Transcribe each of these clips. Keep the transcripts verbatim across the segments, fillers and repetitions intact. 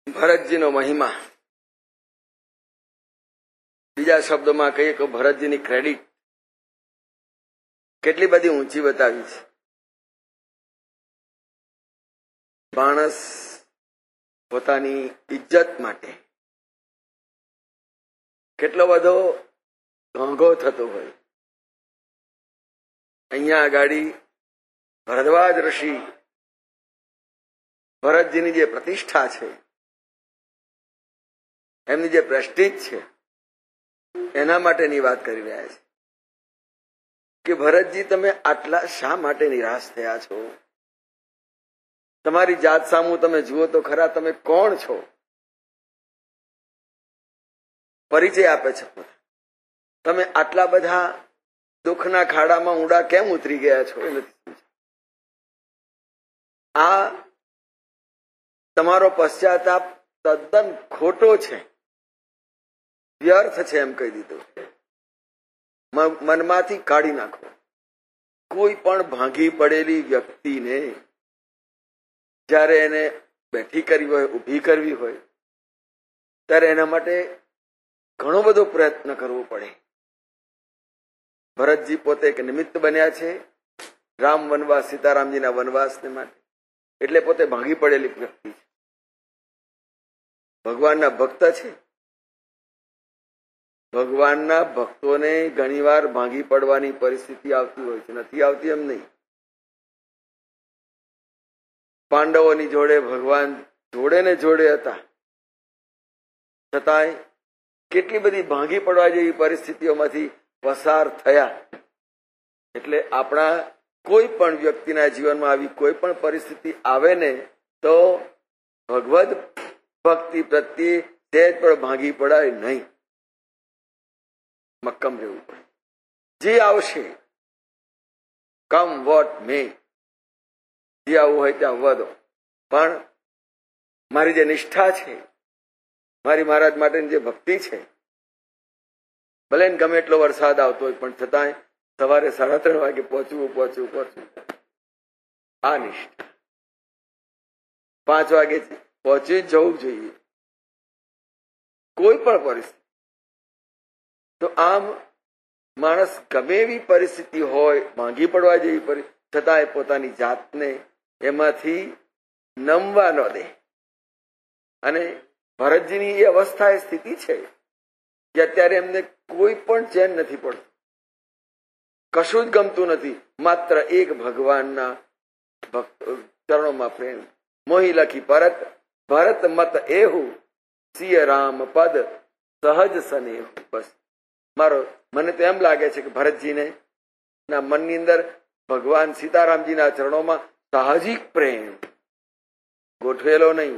ભરતજીનો મહિમા, બીજા શબ્દોમાં કહીએ કે ભરતજીની ક્રેડિટ કેટલી બધી ઊંચી બતાવી છે. માણસ પોતાની ઇજ્જત માટે કેટલો બધો ઘોંઘો થતો હોય. અહીંયા આગાડી ભરદ્વાજ ઋષિ ભરતજીની જે પ્રતિષ્ઠા છે, એમની જે પ્રેસ્ટીજ છે, એના માટેની વાત કરી રહ્યા છે કે ભરતજી, તમે આટલા શા માટે નિરાશ થયા છો? તમારી જાત સામું તમે જુઓ તો ખરા, તમે કોણ છો? પરિચય આપે છે. તમે આટલા બધા દુઃખના ખાડામાં ઊંડા કેમ ઉતરી ગયા છો એ નથી. આ તમારો પશ્ચાતાપ તદ્દન ખોટો છે, વ્યર્થ છે એમ કહી દીધું. મનમાંથી કાઢી નાખો. કોઈ પણ ભાંગી પડેલી વ્યક્તિને જ્યારે એને બેઠી કરવી હોય, ઊભી કરવી હોય, ત્યારે એના માટે ઘણો બધો પ્રયત્ન કરવો પડે. ભરતજી પોતે એક નિમિત્ત બન્યા છે રામ વનવાસ, સીતારામજીના વનવાસને માટે, એટલે પોતે ભાંગી પડેલી વ્યક્તિ છે. ભગવાનના ભક્ત છે. ભગવાનના ભક્તોને ઘણીવાર ભાંગી પડવાની પરિસ્થિતિ આવતી હોય છે, નથી આવતી એમ નહીં. પાંડવોની જોડે ભગવાન જોડે ને જોડે હતા, છતાંય કેટલી બધી ભાંગી પડવા જેવી પરિસ્થિતિઓમાંથી પસાર થયા. એટલે આપણા કોઈ પણ વ્યક્તિના જીવનમાં આવી કોઈ પણ પરિસ્થિતિ આવે ને તો ભગવદ ભક્તિ પ્રત્યે સહેજ પણ ભાંગી પડાય નહીં, મક્કમ રહેવું પડે. જે આવશે, કમ વોટ મે, જે આવું હોય ત્યાં આવવા દો, પણ મારી જે નિષ્ઠા છે, મારી મહારાજ માટેની જે ભક્તિ છે, ભલે ગમે એટલો વરસાદ આવતો હોય પણ છતાંય સવારે સાડા ત્રણ વાગે પહોંચવું પહોંચવું પહોંચવું આ નિષ્ઠા. પાંચ વાગે પહોંચી જવું જોઈએ કોઈ પણ પરિસ્થિતિ. તો આમ માણસ ગમે એવી પરિસ્થિતિ હોય, ભાંગી પડવા જેવી પરિસ્થિતિ, છતાંય પોતાની જાતને એમાંથી નમવા ન દે. અને ભરતજીની એ અવસ્થા, એ સ્થિતિ છે કે અત્યારે એમને કોઈ પણ ચેન નથી પડતું, કશું જ ગમતું નથી, માત્ર એક ભગવાનના ચરણોમાં પ્રેમ. મોહી લખી પરત ભરત મત એવું, સિય રામ પદ સહજ સનેહ. બસ મારો મને તો એમ લાગે છે કે ભરતજીને ના મનની અંદર ભગવાન સીતારામજીના ચરણોમાં સાહજિક પ્રેમ, ગોઠવેલો નહીં.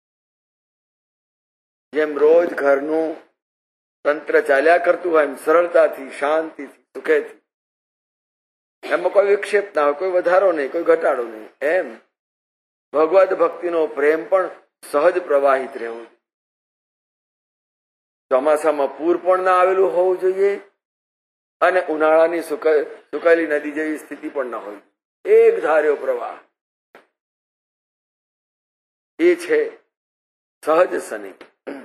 જેમ રોજ ઘરનું તંત્ર ચાલ્યા કરતું હોય એમ સરળતાથી, શાંતિથી, સુખેથી, એમાં કોઈ વિક્ષેપ ના હોય, કોઈ વધારો નહીં, કોઈ ઘટાડો નહીં, એમ ભગવદ ભક્તિનો પ્રેમ પણ સહજ પ્રવાહિત રહેવો. ચોમાસામાં પૂર પણ ના આવેલું હોવું જોઈએ અને ઉનાળાની સુકાયેલી નદી જેવી સ્થિતિ પણ ના હોય. એક ધાર્યો પ્રવાહ, એ છે સહજ સની.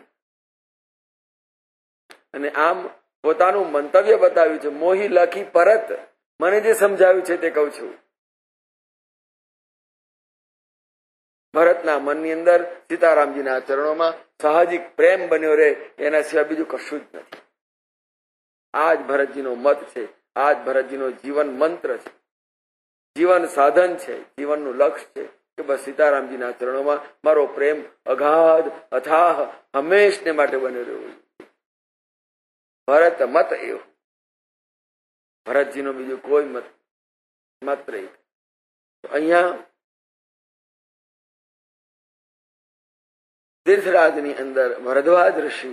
અને આમ પોતાનું મંતવ્ય બતાવ્યું છે. મોહી લખી પરત, મને જે સમજાવ્યું છે તે કહું છું. ભરતના મનની અંદર સીતારામજીના ચરણોમાં સાહજિક પ્રેમ બન્યો રહે, એના સિવાય બીજું કશું જ નથી. આ જ ભરતજીનો મત છે, આ જ ભરતજીનો જીવન મંત્ર છે, જીવન સાધન છે, જીવનનું લક્ષ્ય છે કે બસ સીતારામજીના ચરણોમાં મારો પ્રેમ અગાધ અથાહ હંમેશને માટે બન્યો રહ્યો. ભરત મત એવું, ભરતજીનો બીજું કોઈ મત, માત્ર એક. અહીંયા તીર્થરાજની અંદર ભરદ્વાજ ઋષિ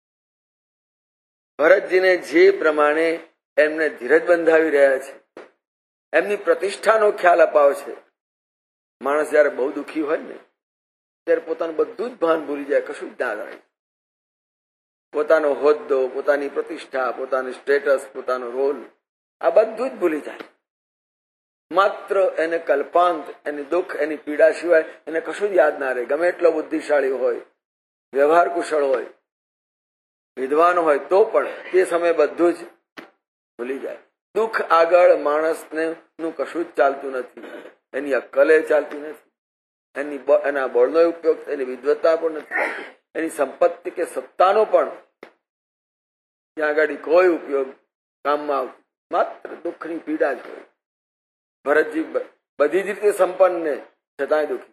ભરતજીને જે પ્રમાણે એમને ધીરજ બંધાવી રહ્યા છે, એમની પ્રતિષ્ઠાનો ખ્યાલ અપાવે છે. માણસ જયારે બહુ દુઃખી હોય ને ત્યારે પોતાનું બધું જ ભાન ભૂલી જાય, કશું જ ના થાય. પોતાનો હોદ્દો, પોતાની પ્રતિષ્ઠા, પોતાનું સ્ટેટસ, પોતાનો રોલ, આ બધું જ ભૂલી જાય. માત્ર એને કલ્પાંત, એની દુઃખ, એની પીડા સિવાય એને કશું જ યાદ ના રહે. ગમે એટલો બુદ્ધિશાળી હોય, વ્યવહાર કુશળ હોય, વિદ્વાન હોય તો પણ તે સમયે બધું જ ભૂલી જાય. દુઃખ આગળ માણસને નું કશું જ ચાલતું નથી, એની અક્કલે ચાલતી નથી, એની એના બળનો ઉપયોગ, એની વિદ્વત્તા પણ નથી, એની સંપત્તિ કે સત્તાનો પણ ત્યાં આગળ કોઈ ઉપયોગ કામમાં આવતો, માત્ર દુઃખની પીડા જ હોય. ભરતજી બધી જ રીતે સંપન્ન ને છતાંય દુઃખી.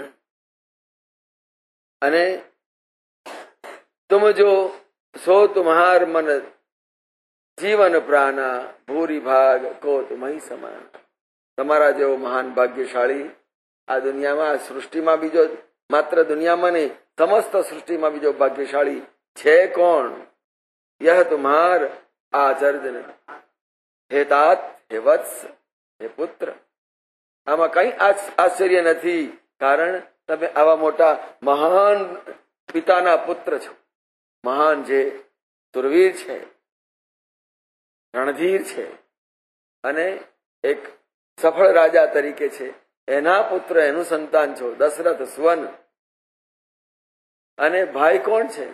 અને તુમ જો સો તુમ્હાર મન જીવન પ્રાણા ભૂરી ભાગ કો તુમહી સમાન. તમારા જેવો મહાન ભાગ્યશાળી આ દુનિયામાં, આ સૃષ્ટિમાં બીજો, માત્ર દુનિયામાં નહીં સમસ્ત સૃષ્ટિમાં બીજો ભાગ્યશાળી છે કોણ? યહ તુમ્હાર આચર્જન હે तात હે વત્સ હે પુત્ર. આમાં કઈ આશ્ચર્ય નથી, કારણ તમે આવા મોટા મહાન પિતાના પુત્ર છો. મહાન જે સુરવીર છે, રણધીર છે અને એક સફળ રાજા તરીકે છે, એના પુત્ર, એનું સંતાન છો. દશરથ સ્વન. અને ભાઈ કોણ છે?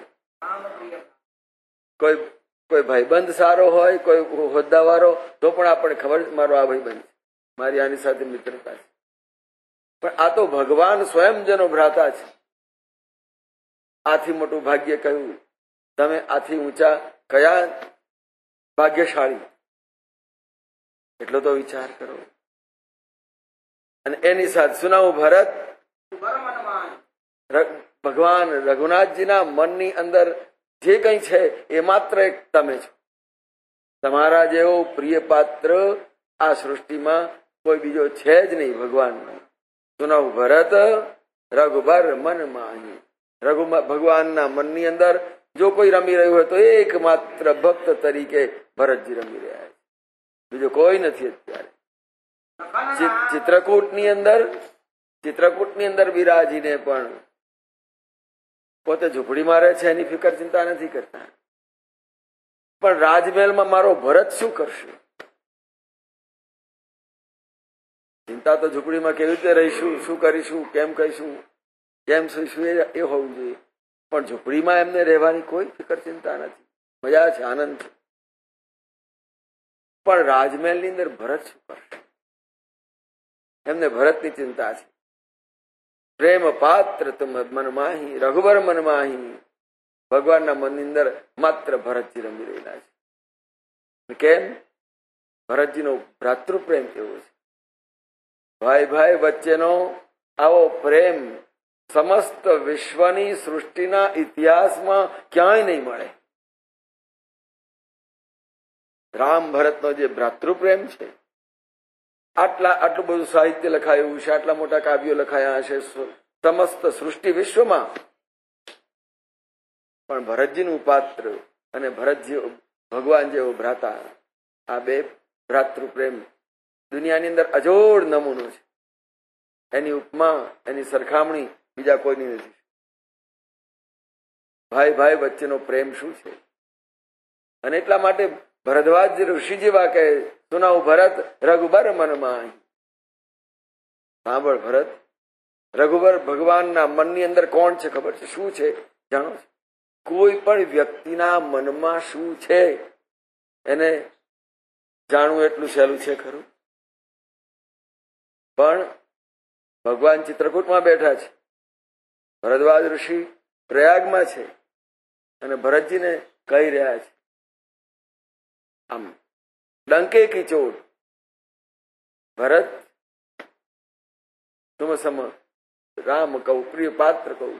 કોઈ કોઈ ભાઈબંધ સારો હોય, કોઈ હોદ્દાવાળો, તો પણ આપણને ખબર મારો આ ભાઈબંધ છે, મારી આની સાથે મિત્રતા છે. પણ આ તો ભગવાન સ્વયં જેનો ભ્રાતા છે. આથી મોટું ભાગ્ય કહ્યું. તમે આથી ઊંચા કયા ભાગ્યશાળી? એટલો તો વિચાર કરો. અને એની સાથે સુનાવું ભરત, ભગવાન રઘુનાથજીના મનની અંદર જે કઈ છે એ માત્ર એક તમે છો. તમારા જેવો પ્રિય પાત્ર આ સૃષ્ટિમાં કોઈ બીજો છે જ નહીં ભગવાનનો. સુનાવું ભરત રઘુબર મન માહી. રઘુ ભગવાનના મનની અંદર જો કોઈ રમી રહ્યું હોય તો એકમાત્ર ભક્ત તરીકે ભરતજી રમી રહ્યા છે, બીજો કોઈ નથી. અત્યારે ચિત્રકૂટની અંદર ચિત્રકૂટની અંદર બિરાજીને પણ પોતે ઝૂંપડીમાં રહે છે, એની ફિકર ચિંતા નથી કરતા. પણ રાજમહેલમાં મારો ભરત શું કરશે? ચિંતા તો ઝૂંપડીમાં કેવી રીતે રહીશું, શું કરીશું, કેમ કહીશું, કેમ સુઈશું એ હોવું જોઈએ. પણ ઝૂંપડીમાં એમને રહેવાની કોઈ ફિકર ચિંતા નથી. મજા છે, આનંદ છે. પણ રાજમહેલની અંદર ભરત શું કરશે? એમને ભરતની ચિંતા છે. પ્રેમ પાત્ર તુમ મન માહી રઘુબર મન માહી. ભગવાનના મનની અંદર માત્ર ભરતજી રમી રહેલા છે. કેમ? ભરતજીનો ભ્રાતૃપ્રેમ એવો છે. ભાઈ ભાઈ વચ્ચેનો આવો પ્રેમ સમસ્ત વિશ્વની સૃષ્ટિના ઇતિહાસમાં ક્યાંય નહીં મળે. રામ ભરતનો જે ભ્રાતૃપ્રેમ છે, આટલા આટલું બધું સાહિત્ય લખાયું છે, આટલા મોટા કાવ્યો લખાયા છે સમસ્ત સૃષ્ટિ વિશ્વમાં, પણ ભરતજીનું પાત્ર અને ભરતજી ભગવાન જેવો ભ્રાતા, આ બે ભ્રાતૃપ્રેમ દુનિયાની અંદર અજોડ નમૂનો છે. એની ઉપમા, એની સરખામણી બીજા કોઈની નથી. ભાઈ ભાઈ વચ્ચેનો પ્રેમ શું છે? અને એટલા માટે ભરદ્વાજ ઋષિ જેવા કહે, સુનાવું ભરત રઘુબર મનમાં. સાંભળ ભરત, રઘુબર ભગવાનના મનની અંદર કોણ છે ખબર છે? શું છે જાણો છો? કોઈ પણ વ્યક્તિના મનમાં શું છે એને જાણવું એટલું સહેલું છે ખરું? પણ ભગવાન ચિત્રકૂટમાં બેઠા છે, ભરદ્વાજ ઋષિ પ્રયાગમાં છે અને ભરતજીને કહી રહ્યા છે આમ ડંકે કી ચોટ, ભરત તુમ સમ રામ કહું, પ્રિય પાત્ર કહું.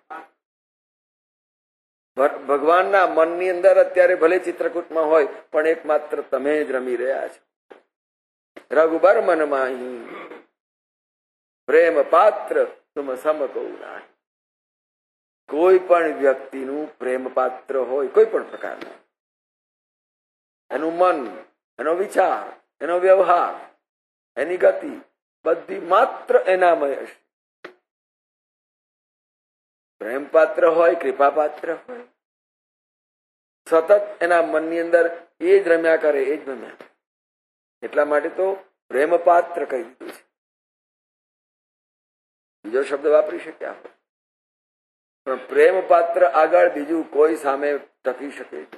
ભગવાનના મનની અંદર અત્યારે ભલે ચિત્રકૂટમાં હોય પણ એકમાત્ર તમે જ રમી રહ્યા છો. રઘુબર મન માહી પ્રેમ પાત્ર તુમ સમ કહું નાહી. કોઈ પણ વ્યક્તિનું પ્રેમ પાત્ર હોય, કોઈ પણ પ્રકારનું, એનું મન, એનો વિચાર, એનો વ્યવહાર, એની ગતિ બધી માત્ર એનામય હશે. પ્રેમ પાત્ર હોય, કૃપા પાત્ર હોય, સતત એના મનની અંદર એ જ રમ્યા કરે, એ જ રમ્યા કરે. એટલા માટે તો પ્રેમ પાત્ર કહી દીધું છે. બીજો શબ્દ વાપરી શક્યા હોય. પણ પ્રેમ પાત્ર આગળ બીજું કોઈ સામે ટકી શકે નહીં.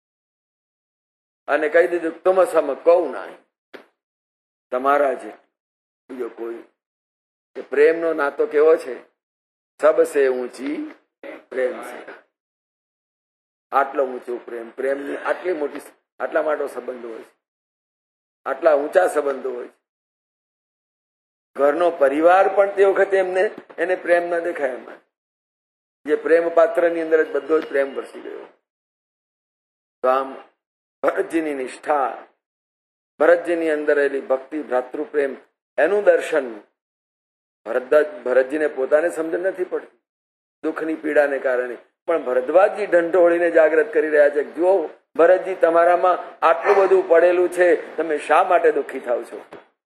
અને કહી દીધું તુમ સમ કહું નહીં, તમારા જે બીજો કોઈ. કે પ્રેમનો નાતો કેવો છે? સબસે ઊંચી પ્રેમ છે. આટલો ઊંચો પ્રેમ, પ્રેમની આટલી મોટી, આટલા માટો સંબંધો હોય છે, આટલા ઊંચા સંબંધો હોય છે. ઘરનો પરિવાર પણ તે વખતે એમને એને પ્રેમ ન દેખાય. એમાં જે પ્રેમ પાત્ર ની અંદર જ બધો જ પ્રેમ વરસી ગયો. તો આમ ભરતજીની નિષ્ઠા, ભરતજીની અંદર રહેલી ભક્તિ, ભ્રાતૃ પ્રેમ, એનું દર્શન ભરત ભરતજીને પોતાને સમજણ નથી પડતી દુઃખની પીડાને કારણે, પણ ભરદ્વાજજી ઢંઢોળીને જાગૃત કરી રહ્યા છે. જો ભરતજી, તમારામાં આટલું બધું પડેલું છે, તમે શા માટે દુઃખી થાવ છો?